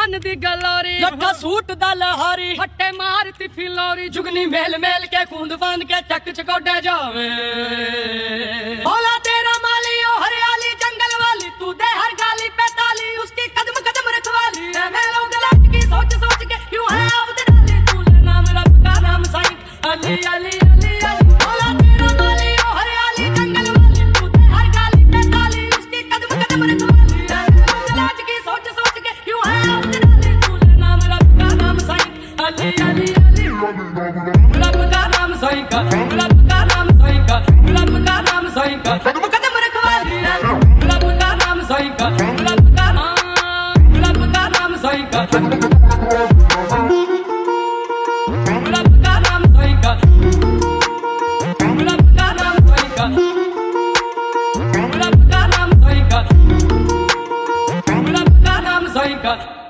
बन दी गलोरी लट्ठा सूट दा लहारी फट्टे मारती फिलोरी जुगनी मेल मेल के कूंद बांध के चक चकोड़े जावे भोला तेरा माली ओ हरियाली जंगल वाली तू दे हर गाली पे ताली उसकी कदम कदम रखवाली मैं लोग लाज की सोच सोच के क्यों है आफत डाली तू ले नाम रब का नाम साईं अली अली अली अली भोला तेरा माली ओ हरियाली जंगल वाली तू दे हर गाली पे ताली उसकी कदम कदम रखवाली मैं लोग लाज की सोच सोच के क्यों है आफत डाली तू ले नाम रब का नाम साईं अली अली अली रब का नाम साईं का रब का नाम साईं का रब का नाम साईं का कदम कदम रखवाली रब का नाम साईं का रब का नाम साईं का रब का नाम साईं का रब का नाम साईं का रब का नाम साईं का रब का नाम साईं का